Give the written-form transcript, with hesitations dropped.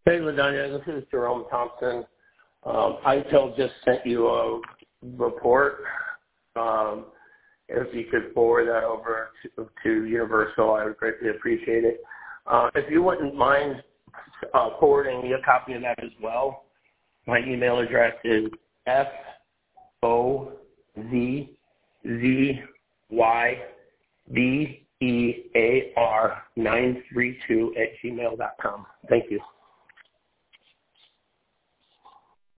Hey, LaDonya, this is Jerome Thompson. ITEL just sent you a report. If you could forward that over to Universal, I would greatly appreciate it. If you wouldn't mind forwarding me a copy of that as well, my email address is FOZZYBEAR932@gmail.com. Thank you.